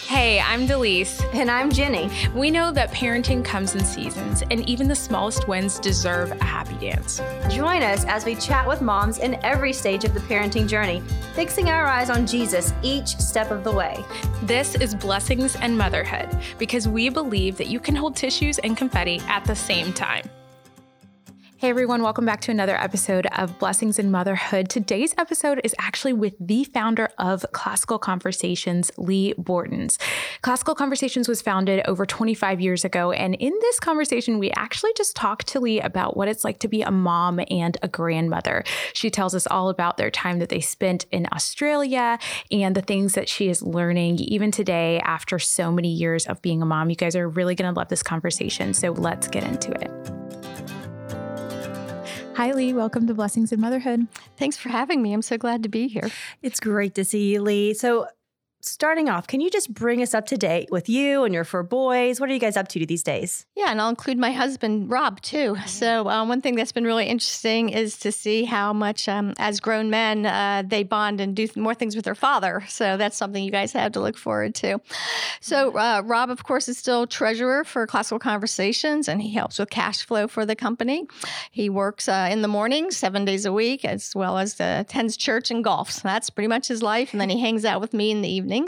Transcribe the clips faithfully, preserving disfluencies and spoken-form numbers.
Hey, I'm Delise. And I'm Jenny. We know that parenting comes in seasons, and even the smallest wins deserve a happy dance. Join us as we chat with moms in every stage of the parenting journey, fixing our eyes on Jesus each step of the way. This is Blessings and Motherhood, because we believe that you can hold tissues and confetti at the same time. Hey everyone, welcome back to another episode of Blessings in Motherhood. Today's episode is actually with the founder of Classical Conversations, Lee Bortons. Classical Conversations was founded over twenty-five years ago, and in this conversation, we actually just talked to Lee about what it's like to be a mom and a grandmother. She tells us all about their time that they spent in Australia and the things that she is learning even today after so many years of being a mom. You guys are really going to love this conversation, so let's get into it. Hi, Lee. Welcome to Blessings in Motherhood. Thanks for having me. I'm so glad to be here. It's great to see you, Lee. So starting off, can you just bring us up to date with you and your four boys? What are you guys up to these days? Yeah, and I'll include my husband, Rob, too. So um, one thing that's been really interesting is to see how much, um, as grown men, uh, they bond and do th- more things with their father. So that's something you guys have to look forward to. So uh, Rob, of course, is still treasurer for Classical Conversations, and he helps with cash flow for the company. He works uh, in the morning, seven days a week, as well as uh, attends church and golf. So that's pretty much his life. And then he hangs out with me in the evening.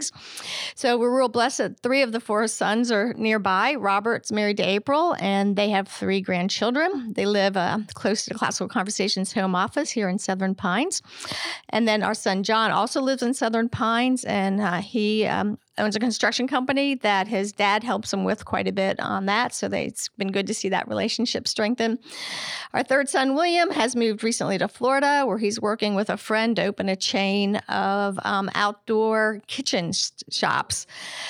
So we're real blessed that three of the four sons are nearby. Robert's married to April, and they have three grandchildren. They live uh, close to the Classical Conversations home office here in Southern Pines. And then our son John also lives in Southern Pines, and uh, he um, owns a construction company that his dad helps him with quite a bit on that. So they, it's been good to see that relationship strengthen. Our third son, William, has moved recently to Florida, where he's working with a friend to open a chain of um, outdoor kitchen sh- shops.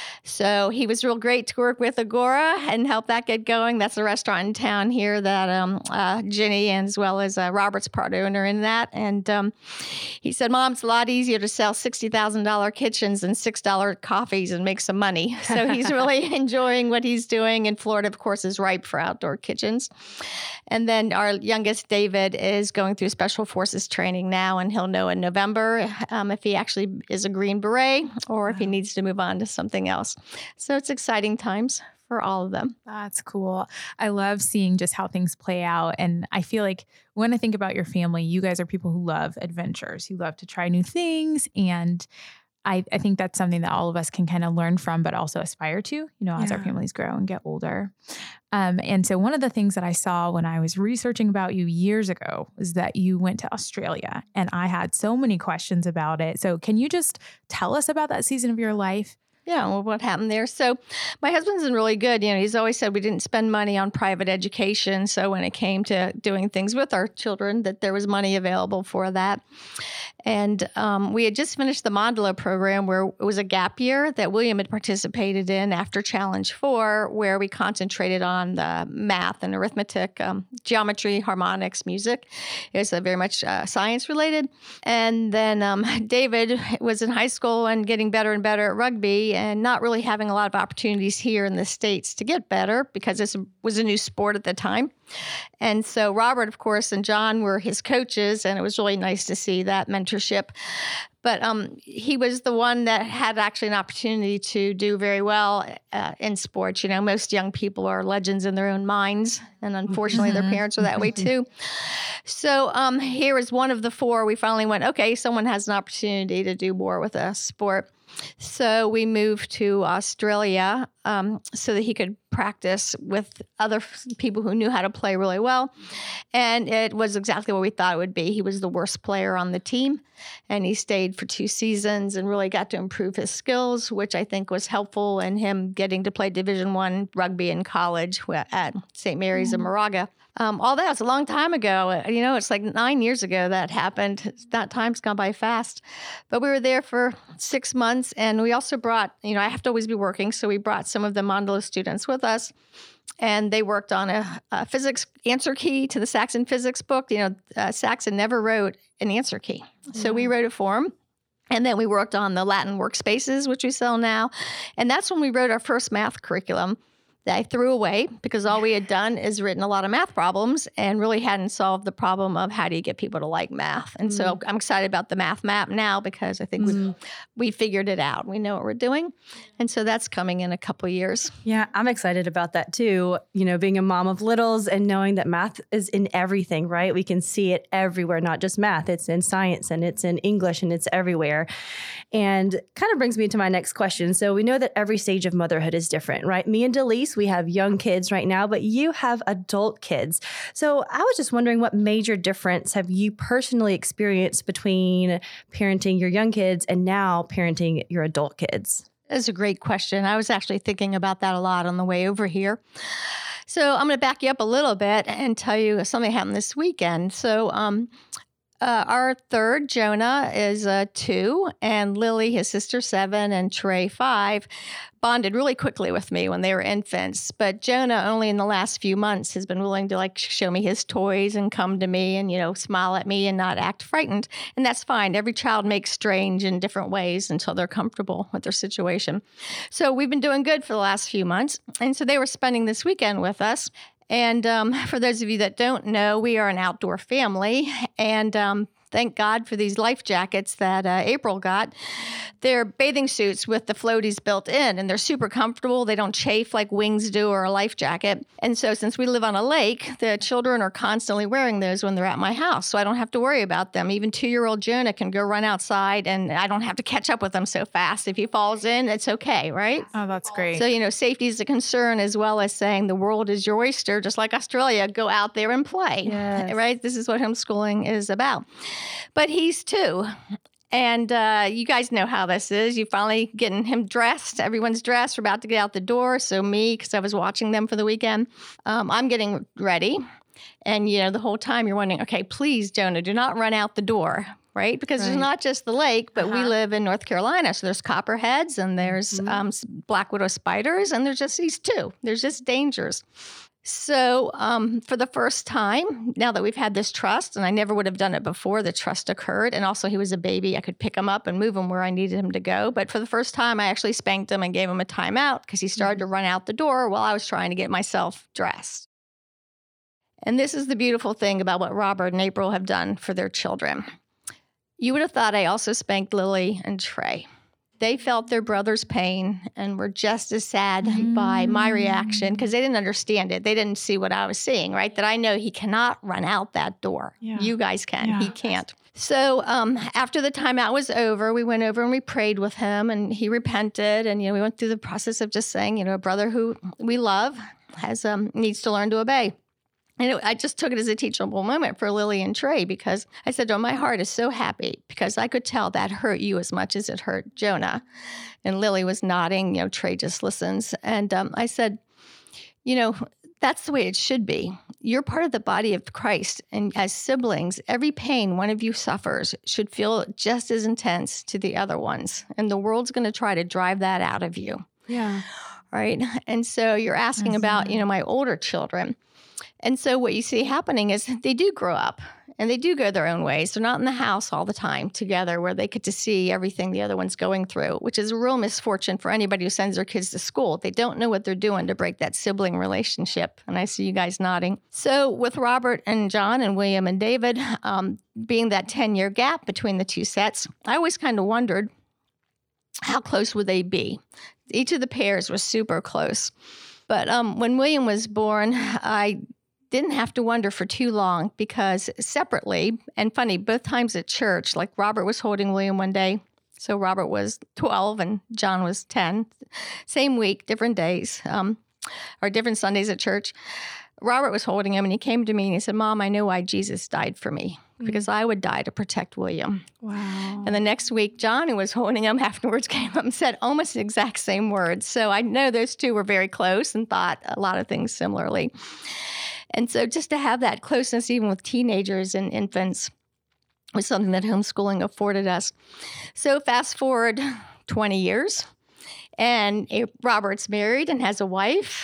So he was real great to work with Agora and help that get going. That's a restaurant in town here that um, uh, Jenny and as well as uh, Robert's part owner in that. And um, he said, Mom, it's a lot easier to sell sixty thousand dollars kitchens than six dollars coffees and make some money. So he's really enjoying what he's doing. And Florida, of course, is ripe for outdoor kitchens. And then our youngest, David, is going through Special Forces training now, and he'll know in November um, if he actually is a Green Beret or if he needs to move on to something else. So it's exciting times for all of them. That's cool. I love seeing just how things play out. And I feel like when I think about your family, you guys are people who love adventures. You love to try new things. And I, I think that's something that all of us can kind of learn from, but also aspire to, you know, as Yeah. our families grow and get older. Um, and so one of the things that I saw when I was researching about you years ago was that you went to Australia, and I had so many questions about it. So can you just tell us about that season of your life? Yeah, well, what happened there? So my husband's been really good. You know, he's always said we didn't spend money on private education. So when it came to doing things with our children, that there was money available for that. And um, we had just finished the Modulo program, where it was a gap year that William had participated in after Challenge four, where we concentrated on the math and arithmetic, um, geometry, harmonics, music. It was uh, very much uh, science related. And then um, David was in high school and getting better and better at rugby, and not really having a lot of opportunities here in the States to get better because this was a new sport at the time. And so Robert, of course, and John were his coaches, and it was really nice to see that mentorship. But um, he was the one that had actually an opportunity to do very well uh, in sports. You know, most young people are legends in their own minds, and unfortunately, Mm-hmm. their parents are that way too. So um, here is one of the four. We finally went, okay, someone has an opportunity to do more with a sport. So we moved to Australia um, so that he could practice with other f- people who knew how to play really well. And it was exactly what we thought it would be. He was the worst player on the team, and he stayed for two seasons and really got to improve his skills, which I think was helpful in him getting to play Division One rugby in college at Saint Mary's in Moraga. Um, all that was a long time ago. You know, it's like nine years ago that happened. That time's gone by fast. But we were there for six months, and we also brought, you know, I have to always be working, so we brought some of the Modulo students with us, and they worked on a, a physics answer key to the Saxon physics book. You know, uh, Saxon never wrote an answer key, so we wrote it for them. And then we worked on the Latin workspaces, which we sell now. And that's when we wrote our first math curriculum. that I threw away because all we had done is written a lot of math problems and really hadn't solved the problem of how do you get people to like math. And mm. so I'm excited about the math map now because I think mm. we we figured it out. We know what we're doing. And so that's coming in a couple of years. Yeah, I'm excited about that too. You know, being a mom of littles and knowing that math is in everything, right? We can see it everywhere, not just math. It's in science and it's in English and it's everywhere. And kind of brings me to my next question. So we know that every stage of motherhood is different, right? Me and Delise, we have young kids right now, but you have adult kids. So I was just wondering, what major difference have you personally experienced between parenting your young kids and now parenting your adult kids? That's a great question. I was actually thinking about that a lot on the way over here. So I'm going to back you up a little bit and tell you something happened this weekend. So um, uh, our third, Jonah, is uh, two, and Lily, his sister, seven, and Trey, five, bonded really quickly with me when they were infants. But Jonah, only in the last few months, has been willing to like show me his toys and come to me and, you know, smile at me and not act frightened. And that's fine. Every child makes strange in different ways until they're comfortable with their situation. So we've been doing good for the last few months. And so they were spending this weekend with us. And um, for those of you that don't know, we are an outdoor family. And um, thank God for these life jackets that uh, April got. They're bathing suits with the floaties built in, and they're super comfortable. They don't chafe like wings do or a life jacket. And so since we live on a lake, the children are constantly wearing those when they're at my house, so I don't have to worry about them. Even two-year-old Jonah can go run outside, and I don't have to catch up with him so fast. If he falls in, it's okay, right? Oh, that's great. So, you know, safety is a concern, as well as saying the world is your oyster, just like Australia. Go out there and play, yes. Right? This is what homeschooling is about. But he's two. And uh, you guys know how this is. You finally getting him dressed. Everyone's dressed. We're about to get out the door. So me, because I was watching them for the weekend, um, I'm getting ready. And, you know, the whole time you're wondering, okay, please, Jonah, do not run out the door, right? Because right. There's not just the lake, but uh-huh. we live in North Carolina. So there's copperheads and there's mm-hmm. um, black widow spiders. And there's just these two. There's just dangers. So um, for the first time, now that we've had this trust, and I never would have done it before, the trust occurred. And also he was a baby. I could pick him up and move him where I needed him to go. But for the first time, I actually spanked him and gave him a timeout because he started to run out the door while I was trying to get myself dressed. And this is the beautiful thing about what Robert and April have done for their children. You would have thought I also spanked Lily and Trey. They felt their brother's pain and were just as sad mm. by my reaction because they didn't understand it. They didn't see what I was seeing, right? That I know he cannot run out that door. Yeah. You guys can. Yeah. He can't. So um, after the timeout was over, we went over and we prayed with him, and he repented. And, you know, we went through the process of just saying, you know, a brother who we love has um, needs to learn to obey. And it, I just took it as a teachable moment for Lily and Trey because I said, oh, my heart is so happy because I could tell that hurt you as much as it hurt Jonah. And Lily was nodding, you know, Trey just listens. And um, I said, you know, that's the way it should be. You're part of the body of Christ. And as siblings, every pain one of you suffers should feel just as intense to the other ones. And the world's going to try to drive that out of you. Yeah. Right. And so you're asking that's about, nice. You know, my older children. And so what you see happening is they do grow up and they do go their own ways. They're not in the house all the time together where they get to see everything the other one's going through, which is a real misfortune for anybody who sends their kids to school. They don't know what they're doing to break that sibling relationship. And I see you guys nodding. So with Robert and John and William and David, um, being that ten-year gap between the two sets, I always kind of wondered how close would they be? Each of the pairs was super close. But um, when William was born, I didn't have to wonder for too long because separately, and funny, both times at church, like Robert was holding William one day. So Robert was twelve and John was ten. Same week, different days, um, or different Sundays at church. Robert was holding him and he came to me and he said, Mom, I know why Jesus died for me because I would die to protect William. Wow. And the next week, John, who was holding him afterwards, came up and said almost the exact same words. So I know those two were very close and thought a lot of things similarly. And so just to have that closeness, even with teenagers and infants, was something that homeschooling afforded us. So fast forward twenty years, and Robert's married and has a wife.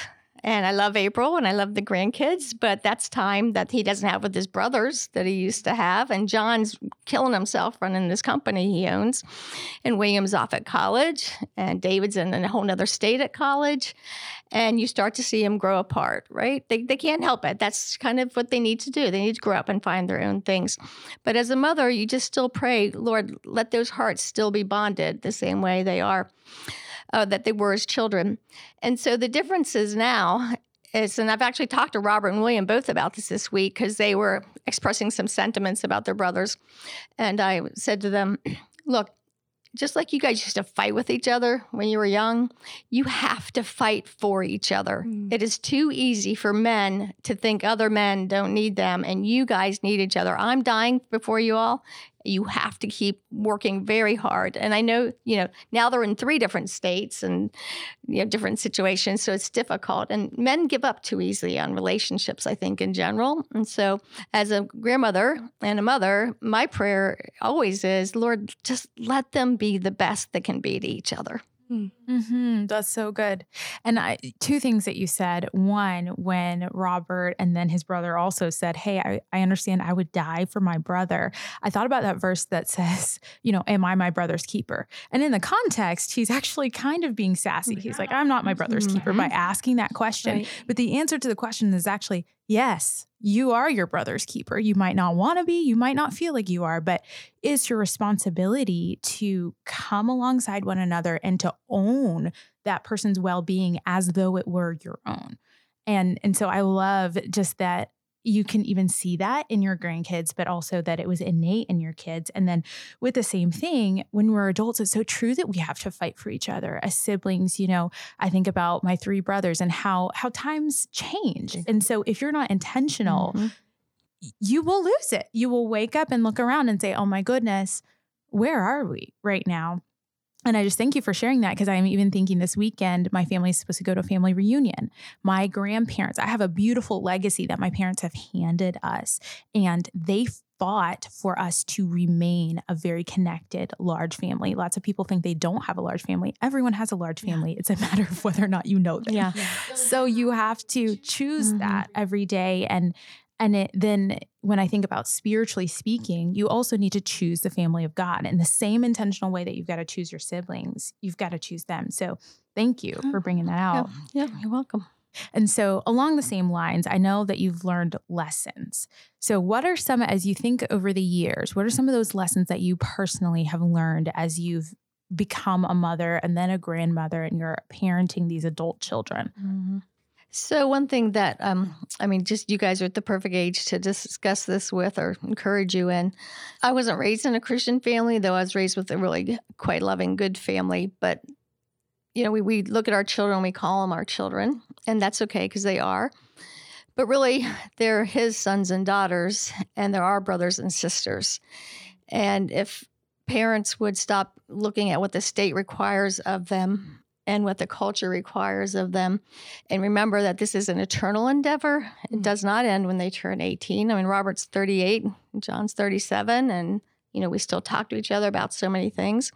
And I love April and I love the grandkids, but that's time that he doesn't have with his brothers that he used to have. And John's killing himself running this company he owns. And William's off at college, and David's in a whole nother state at college. And you start to see them grow apart, right? They, they can't help it. That's kind of what they need to do. They need to grow up and find their own things. But as a mother, you just still pray, Lord, let those hearts still be bonded the same way they are. Uh, that they were as children. And so the difference is now is, and I've actually talked to Robert and William both about this this week because they were expressing some sentiments about their brothers. And I said to them, look, just like you guys used to fight with each other when you were young, you have to fight for each other. Mm. It is too easy for men to think other men don't need them, and you guys need each other. I'm dying before you all. You have to keep working very hard. And I know, you know, now they're in three different states and, you know, different situations, so it's difficult. And men give up too easily on relationships, I think, in general. And so as a grandmother and a mother, my prayer always is, Lord, just let them be the best they can be to each other. Mm-hmm. That's so good. And I, two things that you said. One, when Robert and then his brother also said, hey, I, I understand I would die for my brother. I thought about that verse that says, you know, am I my brother's keeper? And in the context, he's actually kind of being sassy. He's like, I'm not my brother's keeper by asking that question. Right. But the answer to the question is actually, yes, you are your brother's keeper. You might not want to be, you might not feel like you are, but it's your responsibility to come alongside one another and to own that person's well-being as though it were your own. And, and so I love just that you can even see that in your grandkids, but also that it was innate in your kids. And then with the same thing, when we're adults, it's so true that we have to fight for each other as siblings. You know, I think about my three brothers and how, how times change. And so if you're not intentional, mm-hmm. you will lose it. You will wake up and look around and say, oh my goodness, where are we right now? And I just thank you for sharing that, because I'm even thinking this weekend, my family is supposed to go to a family reunion. My grandparents, I have a beautiful legacy that my parents have handed us, and they fought for us to remain a very connected, large family. Lots of people think they don't have a large family. Everyone has a large family. Yeah. It's a matter of whether or not you know them. Yeah. So you have to choose mm-hmm. that every day. And And it, then when I think about spiritually speaking, you also need to choose the family of God in the same intentional way that you've got to choose your siblings. You've got to choose them. So thank you for bringing that out. Yeah, yeah, you're welcome. And so along the same lines, I know that you've learned lessons. So what are some, as you think over the years, what are some of those lessons that you personally have learned as you've become a mother and then a grandmother and you're parenting these adult children? Mm-hmm. So one thing that, um, I mean, just you guys are at the perfect age to discuss this with or encourage you in. I wasn't raised in a Christian family, though I was raised with a really quite loving, good family. But, you know, we, we look at our children, we call them our children, and that's okay because they are. But really, they're his sons and daughters, and they're our brothers and sisters. And if parents would stop looking at what the state requires of them and what the culture requires of them. And remember that this is an eternal endeavor. It does not end when they turn eighteen. I mean, Robert's thirty-eight, John's thirty-seven, and, you know, we still talk to each other about so many things.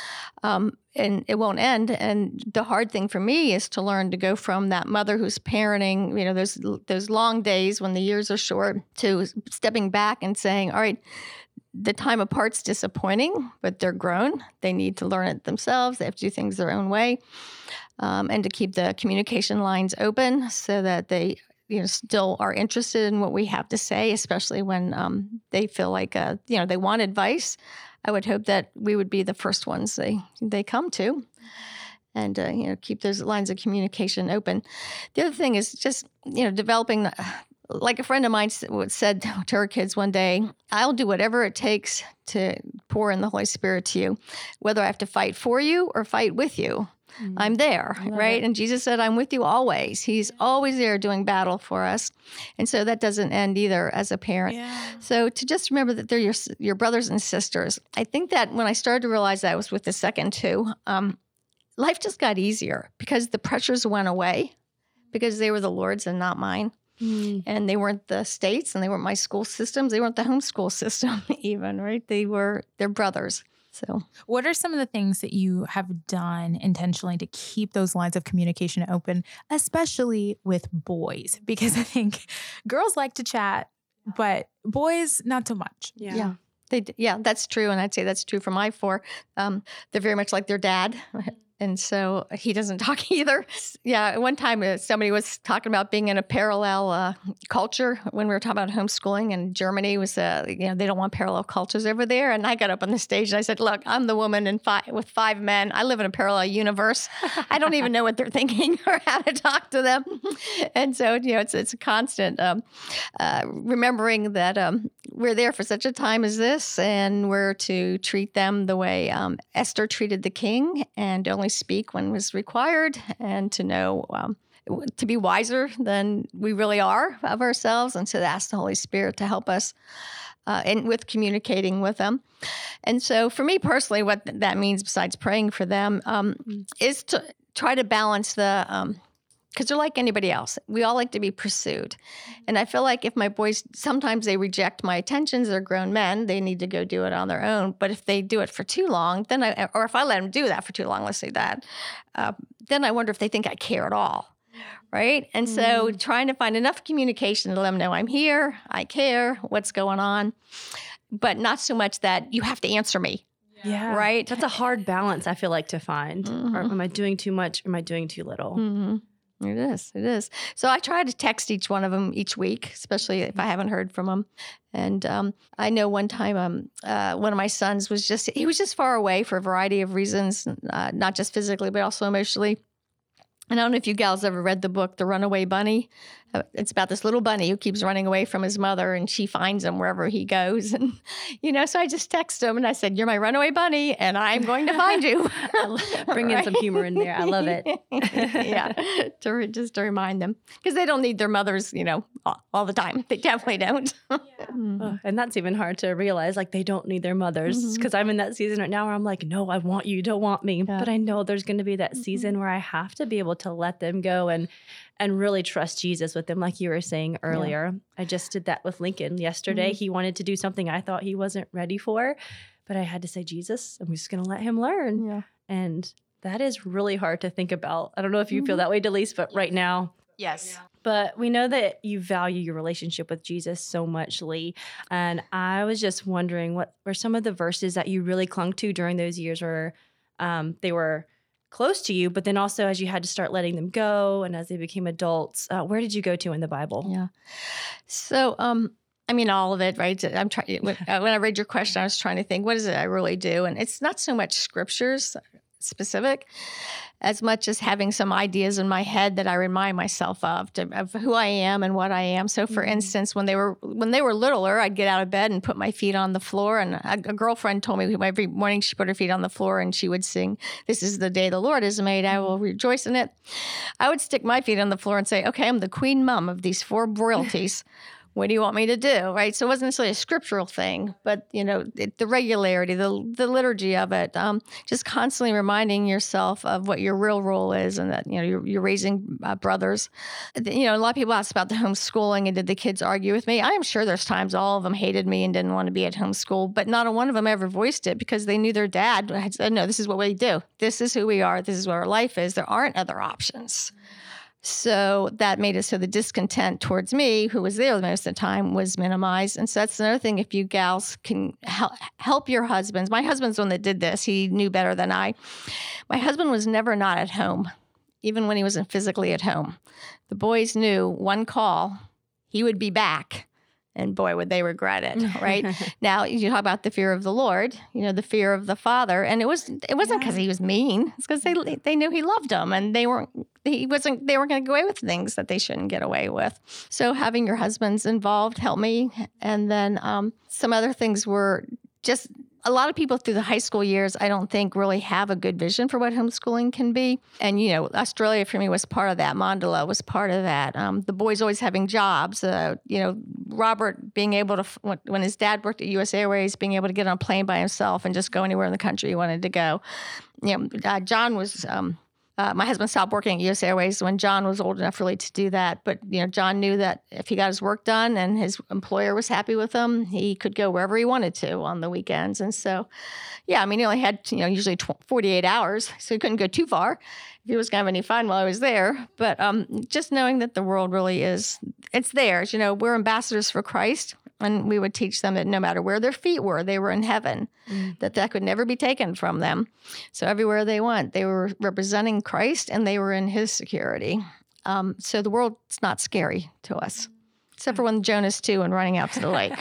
Um, and it won't end. And the hard thing for me is to learn to go from that mother who's parenting, you know, those, those long days when the years are short, to stepping back and saying, all right, the time apart's disappointing, but they're grown. They need to learn it themselves. They have to do things their own way, um, and to keep the communication lines open so that they, you know, still are interested in what we have to say, especially when um, they feel like, uh, you know, they want advice. I would hope that we would be the first ones they they come to, and uh, you know, keep those lines of communication open. The other thing is just, you know, developing. Uh, Like a friend of mine said to her kids one day, I'll do whatever it takes to pour in the Holy Spirit to you, whether I have to fight for you or fight with you. Mm-hmm. I'm there, right? It. And Jesus said, I'm with you always. He's always there doing battle for us. And so that doesn't end either as a parent. Yeah. So to just remember that they're your your brothers and sisters. I think that when I started to realize that I was with the second two, um, life just got easier because the pressures went away because they were the Lord's and not mine. Mm. And they weren't the states, and they weren't my school systems. They weren't the homeschool system even, right? They were their brothers. So what are some of the things that you have done intentionally to keep those lines of communication open, especially with boys? Because I think girls like to chat, but boys, not so much. Yeah. yeah. They, yeah, that's true. And I'd say that's true for my four. Um, they're very much like their dad. And so he doesn't talk either. Yeah, one time uh, somebody was talking about being in a parallel uh, culture when we were talking about homeschooling, and Germany was, uh, you know, they don't want parallel cultures over there. And I got up on the stage and I said, look, I'm the woman in five, with five men. I live in a parallel universe. I don't even know what they're thinking or how to talk to them. And so, you know, it's it's a constant um, uh, remembering that um, we're there for such a time as this, and we're to treat them the way um, Esther treated the king, and only speak when was required, and to know um, to be wiser than we really are of ourselves, and to ask the Holy Spirit to help us uh, and with communicating with them. And so for me personally, what that means besides praying for them um, is to try to balance the um, because they're like anybody else. We all like to be pursued. And I feel like if my boys, sometimes they reject my attentions, they're grown men, they need to go do it on their own. But if they do it for too long, then I, or if I let them do that for too long, let's say that, uh, then I wonder if they think I care at all. Right? And mm. so trying to find enough communication to let them know I'm here, I care, what's going on, but not so much that you have to answer me. Yeah. Right? That's a hard balance, I feel like, to find. Mm-hmm. Or am I doing too much? Or am I doing too little? Mm-hmm. It is. It is. So I try to text each one of them each week, especially if I haven't heard from them. And um, I know one time um, uh, one of my sons was just, he was just far away for a variety of reasons, uh, not just physically, but also emotionally. And I don't know if you gals ever read the book, The Runaway Bunny. Uh, it's about this little bunny who keeps running away from his mother, and she finds him wherever he goes. And, you know, so I just texted him and I said, you're my runaway bunny and I'm going to find you. Bring right? in some humor in there. I love it. Yeah, to re- just to remind them. Because they don't need their mothers, you know, all, all the time. They definitely don't. Yeah. Oh, and that's even hard to realize, like, they don't need their mothers. Because mm-hmm. I'm in that season right now where I'm like, no, I want you, you don't want me. Yeah. But I know there's going to be that mm-hmm. season where I have to be able to let them go and and really trust Jesus with them, like you were saying earlier. Yeah. I just did that with Lincoln yesterday. Mm-hmm. He wanted to do something I thought he wasn't ready for, but I had to say, Jesus, I'm just going to let him learn. Yeah. And that is really hard to think about. I don't know if you mm-hmm. feel that way, Delise, but right now. Yes. But we know that you value your relationship with Jesus so much, Lee. And I was just wondering, what were some of the verses that you really clung to during those years where um, they were close to you, but then also as you had to start letting them go and as they became adults, uh, where did you go to in the Bible? Yeah. So, um, I mean, all of it, right? I'm trying, when, uh, when I read your question, I was trying to think, what is it I really do? And it's not so much scriptures specific as much as having some ideas in my head that I remind myself of, to, of who I am and what I am. So for mm-hmm. instance, when they were when they were littler, I'd get out of bed and put my feet on the floor. And a, a girlfriend told me every morning she put her feet on the floor and she would sing, "This is the day the Lord has made, I will rejoice in it." I would stick my feet on the floor and say, okay, I'm the queen mom of these four royalties. What do you want me to do, right? So it wasn't necessarily a scriptural thing, but, you know, it, the regularity, the the liturgy of it, um, just constantly reminding yourself of what your real role is and that, you know, you're, you're raising uh, brothers. You know, a lot of people ask about the homeschooling and did the kids argue with me? I am sure there's times all of them hated me and didn't want to be at homeschool, but not a one of them ever voiced it because they knew their dad had said, no, this is what we do. This is who we are. This is what our life is. There aren't other options. So that made it so the discontent towards me, who was there most of the time, was minimized. And so that's another thing. If you gals can help, help your husbands. My husband's the one that did this. He knew better than I. My husband was never not at home, even when he wasn't physically at home. The boys knew one call, he would be back. And boy, would they regret it, right? Now, you talk about the fear of the Lord, you know, the fear of the Father. And it was it wasn't because yeah. he was mean. It's because they they knew he loved them and they weren't he wasn't they weren't going to go away with things that they shouldn't get away with. So having your husbands involved helped me. And then um, some other things were just a lot of people through the high school years, I don't think really have a good vision for what homeschooling can be. And, you know, Australia for me was part of that. Mandela was part of that. Um, the boys always having jobs. Uh, you know, Robert being able to, when his dad worked at U S Airways, being able to get on a plane by himself and just go anywhere in the country he wanted to go. You know, uh, John was um, uh, my husband stopped working at U S Airways when John was old enough really to do that. But, you know, John knew that if he got his work done and his employer was happy with him, he could go wherever he wanted to on the weekends. And so, yeah, I mean, he only had, you know, usually forty-eight hours, so he couldn't go too far if he was going to have any fun while I was there. But um, just knowing that the world really is, it's theirs. You know, we're ambassadors for Christ. And we would teach them that no matter where their feet were, they were in heaven, mm. that that could never be taken from them. So everywhere they went, they were representing Christ and they were in his security. Um, so the world's not scary to us, except for when Jonah's two and running out to the lake.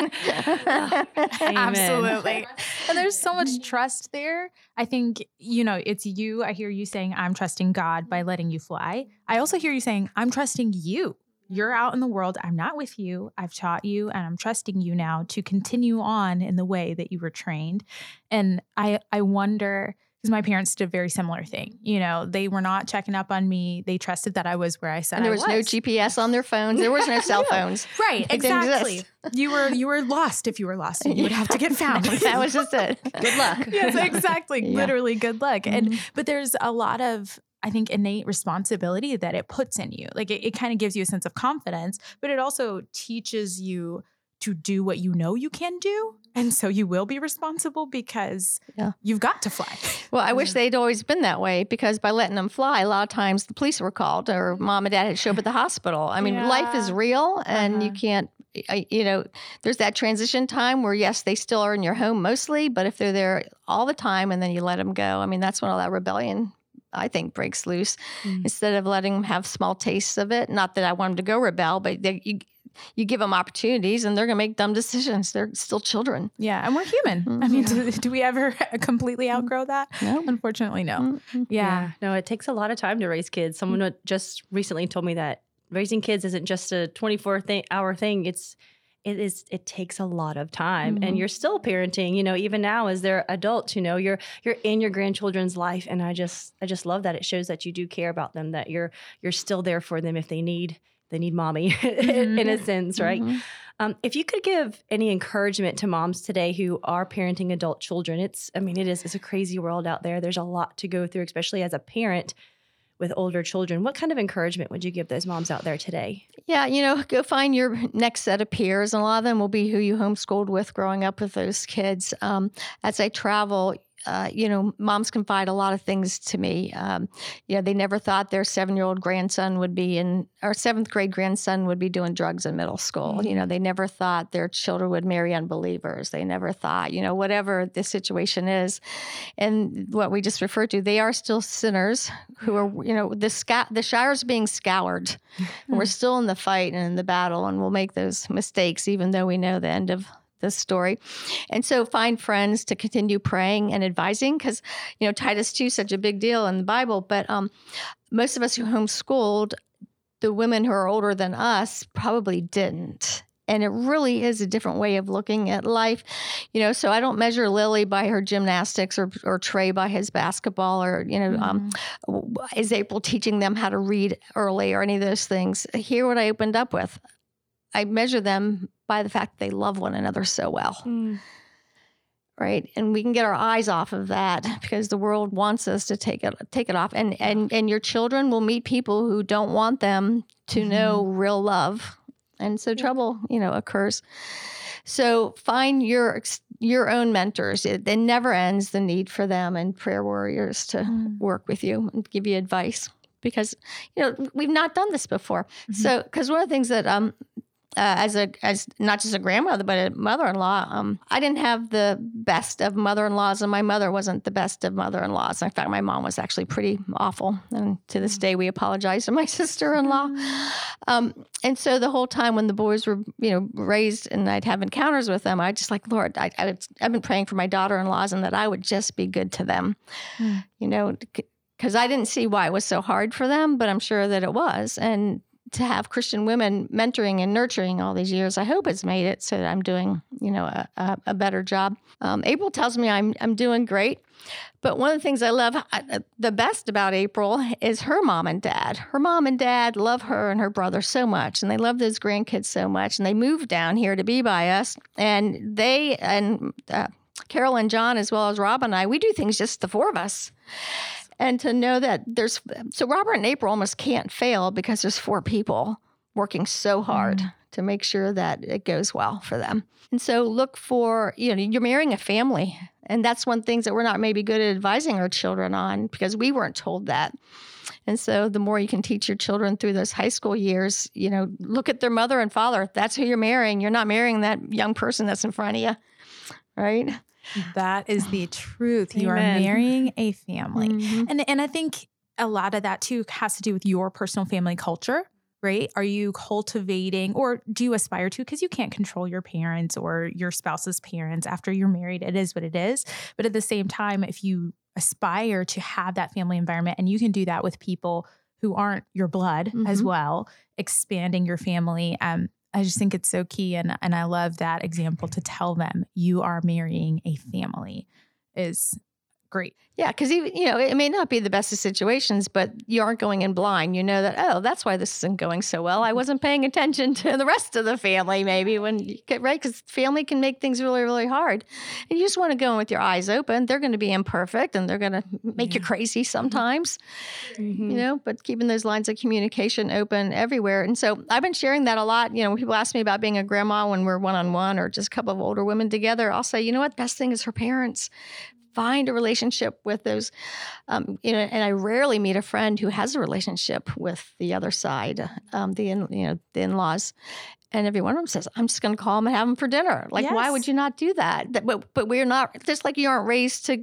Absolutely. And there's so much trust there. I think, you know, it's you. I hear you saying, I'm trusting God by letting you fly. I also hear you saying, I'm trusting you. You're out in the world. I'm not with you. I've taught you and I'm trusting you now to continue on in the way that you were trained. And I, I wonder, because my parents did a very similar thing. You know, they were not checking up on me. They trusted that I was where I said I was. And there was, was no G P S on their phones. There was no cell phones. Right, exactly. You were you were lost if you were lost. And you would have to get found. That was just it. Good luck. Yes, exactly. Yeah. Literally, good luck. Mm-hmm. And but there's a lot of, I think, innate responsibility that it puts in you. Like it, it kind of gives you a sense of confidence, but it also teaches you to do what you know you can do. And so you will be responsible because yeah. you've got to fly. Well, I wish they'd always been that way, because by letting them fly, a lot of times the police were called or mom and dad had to show up at the hospital. I mean, yeah. life is real and uh-huh. you can't, you know, there's that transition time where, yes, they still are in your home mostly, but if they're there all the time and then you let them go, I mean, that's when all that rebellion, I think, breaks loose. Mm. Instead of letting them have small tastes of it. Not that I want them to go rebel, but they, you, you give them opportunities and they're going to make dumb decisions. They're still children. Yeah. And we're human. Mm-hmm. I mean, do, do we ever completely outgrow that? No. Unfortunately, no. Mm-hmm. Yeah. yeah. No, it takes a lot of time to raise kids. Someone mm-hmm. just recently told me that raising kids isn't just a twenty-four hour thing. It's It is. It takes a lot of time, mm-hmm. and you're still parenting. You know, even now as they're adults, you know, you're you're in your grandchildren's life, and I just I just love that. It shows that you do care about them. That you're you're still there for them if they need they need mommy, mm-hmm. in a sense, right? Mm-hmm. Um, if you could give any encouragement to moms today who are parenting adult children, it's I mean, it is it's a crazy world out there. There's a lot to go through, especially as a parent with older children. What kind of encouragement would you give those moms out there today? Yeah, you know, go find your next set of peers. And a lot of them will be who you homeschooled with growing up with those kids. Um, as I travel, uh, you know, moms confide a lot of things to me. Um, you know, they never thought their seven-year-old grandson would be in, or seventh grade grandson would be doing drugs in middle school. Mm-hmm. You know, they never thought their children would marry unbelievers. They never thought, you know, whatever the situation is. And what we just referred to, they are still sinners who are, you know, the sca- the shire's being scoured. Mm-hmm. And we're still in the fight and in the battle, and we'll make those mistakes even though we know the end of this story. And so find friends to continue praying and advising, because, you know, Titus two is such a big deal in the Bible. But um, most of us who homeschooled, the women who are older than us probably didn't. And it really is a different way of looking at life. You know, so I don't measure Lily by her gymnastics or, or Trey by his basketball or, you know, mm-hmm. um, is April teaching them how to read early or any of those things. Hear what I opened up with. I measure them by the fact that they love one another so well, mm. right? And we can get our eyes off of that because the world wants us to take it take it off. And and and your children will meet people who don't want them to mm-hmm. know real love, and so yeah. trouble, you know, occurs. So find your your own mentors. It, it never ends, the need for them and prayer warriors to mm. work with you and give you advice, because you know we've not done this before. Mm-hmm. So because one of the things that um. Uh, as a as not just a grandmother, but a mother-in-law, um, I didn't have the best of mother-in-laws, and my mother wasn't the best of mother-in-laws. In fact, my mom was actually pretty awful, and to this day, we apologize to my sister-in-law. Um, and so the whole time when the boys were, you know, raised, and I'd have encounters with them, I just like, Lord, I, I, I've been praying for my daughter-in-laws, and that I would just be good to them, mm. you know, because I didn't see why it was so hard for them, but I'm sure that it was, and to have Christian women mentoring and nurturing all these years, I hope it's made it so that I'm doing, you know, a, a, a better job. Um, April tells me I'm I'm doing great, but one of the things I love I, the best about April is her mom and dad. Her mom and dad love her and her brother so much, and they love those grandkids so much, and they moved down here to be by us, and they and uh, Carol and John, as well as Rob and I, we do things just the four of us. And to know that there's, so Robert and April almost can't fail because there's four people working so hard mm. to make sure that it goes well for them. And so look for, you know, you're marrying a family. And that's one thing that we're not maybe good at advising our children on because we weren't told that. And so the more you can teach your children through those high school years, you know, look at their mother and father. That's who you're marrying. You're not marrying that young person that's in front of you, right? That is the truth. Amen. You are marrying a family. Mm-hmm. And, and I think a lot of that too has to do with your personal family culture, right? Are you cultivating or do you aspire to? Because you can't control your parents or your spouse's parents after you're married. It is what it is. But at the same time, if you aspire to have that family environment, and you can do that with people who aren't your blood mm-hmm. as well, expanding your family. Um, I just think it's so key. And, and I love that example to tell them you are marrying a family is great. Yeah, because even, you know, it may not be the best of situations, but you aren't going in blind. You know that, oh, that's why this isn't going so well. I wasn't paying attention to the rest of the family maybe when you get right, because family can make things really, really hard. And you just want to go in with your eyes open. They're going to be imperfect and they're going to make yeah. you crazy sometimes, mm-hmm. you know, but keeping those lines of communication open everywhere. And so I've been sharing that a lot. You know, when people ask me about being a grandma when we're one-on-one or just a couple of older women together, I'll say, you know what, best thing is her parents. Find a relationship with those, um, you know, and I rarely meet a friend who has a relationship with the other side, um, the in, you know, the in-laws, and every one of them says, "I'm just going to call them and have them for dinner." Like, yes. Why would you not do that? that but but we're not just like you aren't raised to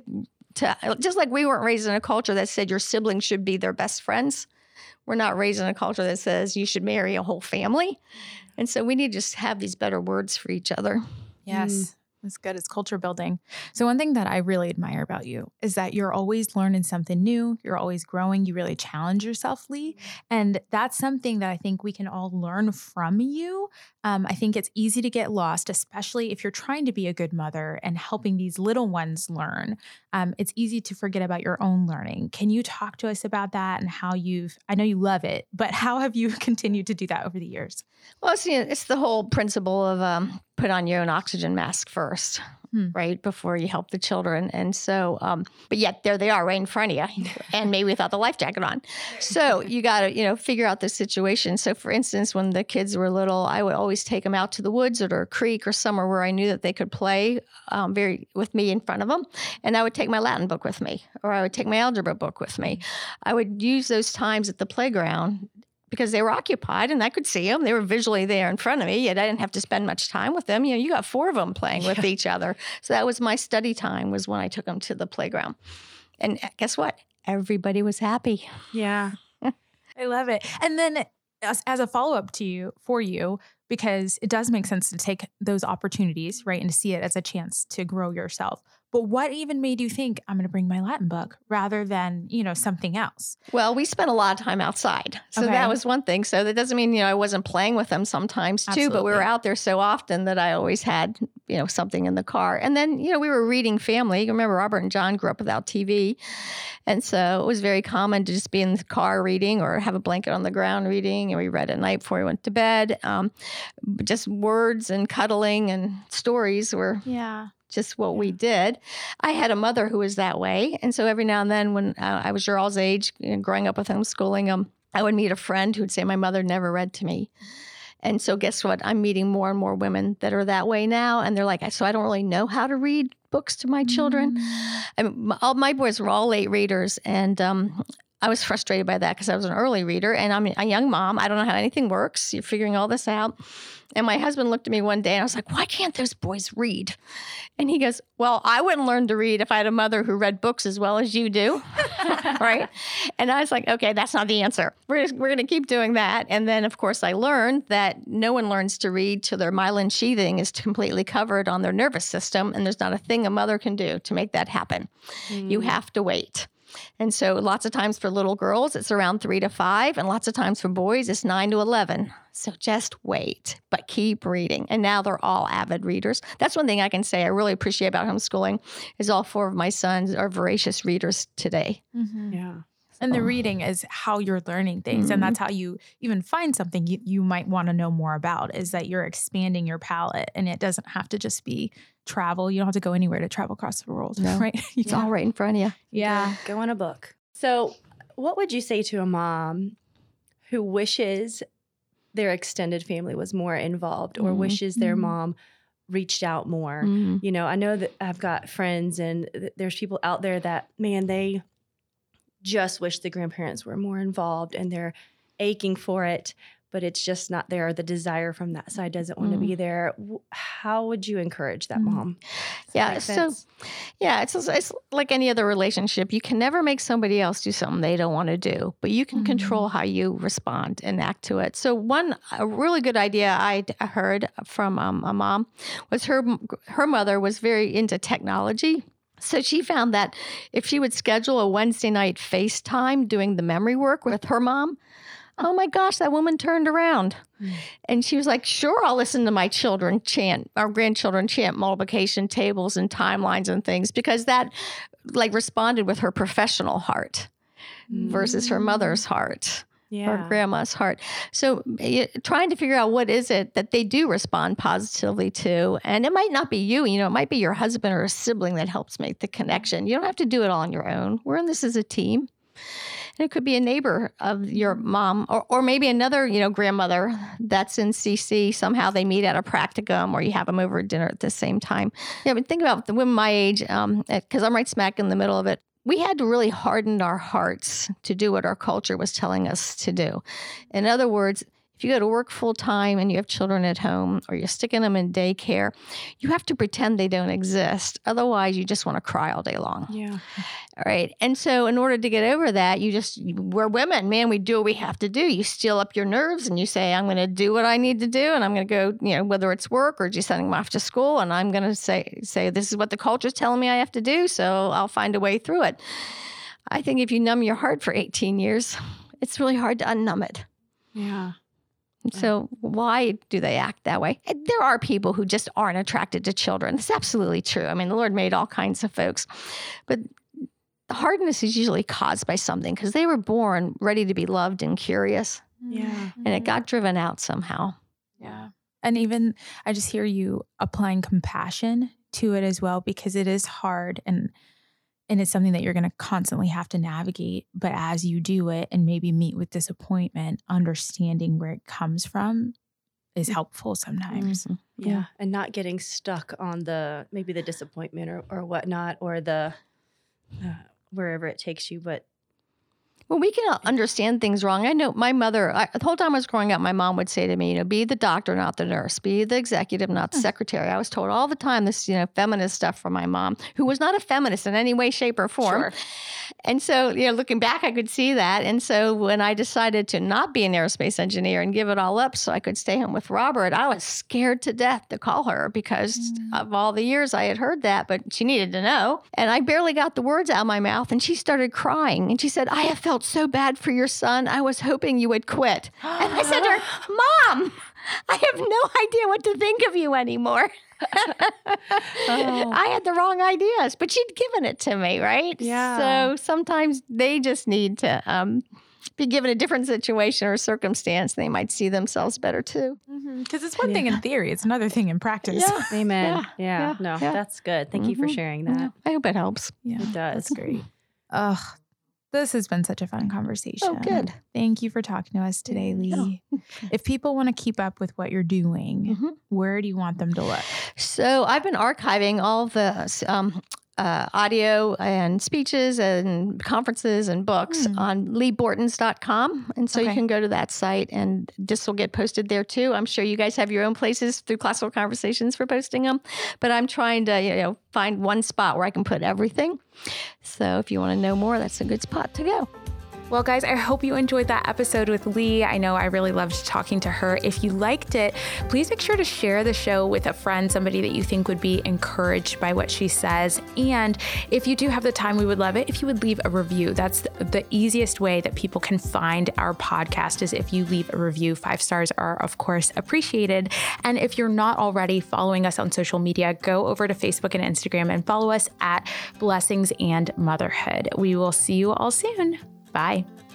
to just like we weren't raised in a culture that said your siblings should be their best friends. We're not raised in a culture that says you should marry a whole family, and so we need to just have these better words for each other. Yes. Mm. It's good. It's culture building. So one thing that I really admire about you is that you're always learning something new. You're always growing. You really challenge yourself, Lee. And that's something that I think we can all learn from you. Um, I think it's easy to get lost, especially if you're trying to be a good mother and helping these little ones learn. Um, it's easy to forget about your own learning. Can you talk to us about that and how you've, I know you love it, but how have you continued to do that over the years? Well, it's, you know, it's the whole principle of um, put on your own oxygen mask first, hmm. right, before you help the children. And so, um, but yet there they are right in front of you, and maybe without the life jacket on. So you got to, you know, figure out the situation. So for instance, when the kids were little, I would always take them out to the woods or to a creek or somewhere where I knew that they could play um, very with me in front of them. And I would take my Latin book with me, or I would take my algebra book with me. I would use those times at the playground because they were occupied and I could see them. They were visually there in front of me, yet I didn't have to spend much time with them. You know, you got four of them playing with yeah. each other. So that was my study time, was when I took them to the playground. And guess what? Everybody was happy. Yeah. I love it. And then as, as a follow-up to you, for you, because it does make sense to take those opportunities, right, and to see it as a chance to grow yourself. But what even made you think I'm going to bring my Latin book rather than, you know, something else? Well, we spent a lot of time outside. So okay. that was one thing. So that doesn't mean, you know, I wasn't playing with them sometimes too, Absolutely. But we were out there so often that I always had, you know, something in the car. And then, you know, we were reading family. You remember Robert and John grew up without T V. And so it was very common to just be in the car reading or have a blanket on the ground reading. And we read at night before we went to bed. Um, just words and cuddling and stories were yeah. just what we did. I had a mother who was that way. And so every now and then when uh, I was your all's age, you know, growing up with homeschooling, um, I would meet a friend who would say, my mother never read to me. And so guess what? I'm meeting more and more women that are that way now. And they're like, so I don't really know how to read books to my children. Mm. I mean, all my boys were all late readers. And um, I was frustrated by that because I was an early reader and I'm a young mom. I don't know how anything works. You're figuring all this out. And my husband looked at me one day and I was like, why can't those boys read? And he goes, well, I wouldn't learn to read if I had a mother who read books as well as you do. Right? And I was like, okay, that's not the answer. We're just, we're going to keep doing that. And then, of course, I learned that no one learns to read till their myelin sheathing is completely covered on their nervous system. And there's not a thing a mother can do to make that happen. Mm. You have to wait. And so lots of times for little girls, it's around three to five. And lots of times for boys, it's nine to eleven. So just wait, but keep reading. And now they're all avid readers. That's one thing I can say I really appreciate about homeschooling is all four of my sons are voracious readers today. Mm-hmm. Yeah. And the reading is how you're learning things. Mm-hmm. And that's how you even find something you, you might want to know more about, is that you're expanding your palette. And it doesn't have to just be travel. You don't have to go anywhere to travel across the world, no. right? It's yeah. all right in front of you. Yeah. Go on a book. So what would you say to a mom who wishes their extended family was more involved or mm-hmm. wishes their mom reached out more? Mm-hmm. You know, I know that I've got friends and th- there's people out there that, man, they just wish the grandparents were more involved and they're aching for it, but it's just not there. The desire from that side doesn't want mm. to be there. How would you encourage that, mom? Yeah. So, yeah, it's, it's like any other relationship. You can never make somebody else do something they don't want to do, but you can mm. control how you respond and act to it. So one a really good idea I heard from um, a mom was her, her mother was very into technology. So she found that if she would schedule a Wednesday night FaceTime doing the memory work with her mom, oh my gosh, that woman turned around. Mm. And she was like, sure, I'll listen to my children chant, our grandchildren chant multiplication tables and timelines and things, because that like responded with her professional heart mm. versus her mother's heart. Yeah. Or grandma's heart. So uh, trying to figure out what is it that they do respond positively to. And it might not be you, you know, it might be your husband or a sibling that helps make the connection. You don't have to do it all on your own. We're in this as a team. And it could be a neighbor of your mom or, or maybe another, you know, grandmother that's in C C. Somehow they meet at a practicum or you have them over at dinner at the same time. Yeah, but think about the women my age, um, because I'm right smack in the middle of it. We had to really harden our hearts to do what our culture was telling us to do. In other words, if you go to work full time and you have children at home or you're sticking them in daycare, you have to pretend they don't exist. Otherwise, you just want to cry all day long. Yeah. All right. And so in order to get over that, you just, we're women, man, we do what we have to do. You steel up your nerves and you say, I'm going to do what I need to do. And I'm going to go, you know, whether it's work or just sending them off to school. And I'm going to say, say, this is what the culture is telling me I have to do. So I'll find a way through it. I think if you numb your heart for eighteen years, it's really hard to unnumb it. Yeah. So why do they act that way? There are people who just aren't attracted to children. It's absolutely true. I mean, the Lord made all kinds of folks. But the hardness is usually caused by something because they were born ready to be loved and curious. Yeah. And it got driven out somehow. Yeah. And even I just hear you applying compassion to it as well, because it is hard and And it's something that you're going to constantly have to navigate. But as you do it and maybe meet with disappointment, understanding where it comes from is helpful sometimes. Mm-hmm. Yeah. yeah. And not getting stuck on the, maybe the disappointment or, or whatnot, or the, uh, wherever it takes you. But well, we can understand things wrong. I know my mother, I, the whole time I was growing up, my mom would say to me, you know, be the doctor, not the nurse. Be the executive, not the secretary. I was told all the time this, you know, feminist stuff from my mom, who was not a feminist in any way, shape, or form. Sure. And so, you know, looking back, I could see that. And so when I decided to not be an aerospace engineer and give it all up so I could stay home with Robert, I was scared to death to call her because mm. of all the years I had heard that, but she needed to know. And I barely got the words out of my mouth and she started crying. And she said, I have felt so bad for your son. I was hoping you would quit. And I said to her, Mom, I have no idea what to think of you anymore. oh. I had the wrong ideas, but she'd given it to me, right? Yeah. So sometimes they just need to um, be given a different situation or circumstance. They might see themselves better too. Because mm-hmm. it's one yeah. thing in theory, it's another thing in practice. Yeah. Amen. Yeah. yeah. yeah. No, yeah. that's good. Thank mm-hmm. you for sharing that. Yeah. I hope it helps. Yeah, it does. That's great. Ugh. This has been such a fun conversation. Oh, good. Thank you for talking to us today, Lee. Oh. If people want to keep up with what you're doing, mm-hmm. where do you want them to look? So I've been archiving all the um, uh, audio and speeches and conferences and books mm. on lee bortons dot com. And so okay. you can go to that site and this will get posted there too. I'm sure you guys have your own places through Classical Conversations for posting them, but I'm trying to, you know, find one spot where I can put everything. So if you want to know more, that's a good spot to go. Well, guys, I hope you enjoyed that episode with Lee. I know I really loved talking to her. If you liked it, please make sure to share the show with a friend, somebody that you think would be encouraged by what she says. And if you do have the time, we would love it if you would leave a review. That's the easiest way that people can find our podcast is if you leave a review. Five stars are, of course, appreciated. And if you're not already following us on social media, go over to Facebook and Instagram and follow us at Blessings and Motherhood. We will see you all soon. Bye.